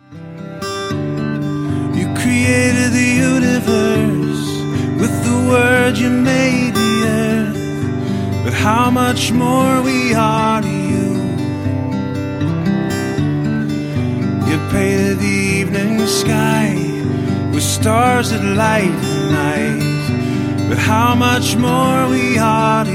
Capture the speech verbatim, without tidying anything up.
You created the universe with the word, you made the earth, but how much more we are to you. You painted the evening sky with stars that light the night, but how much more we are to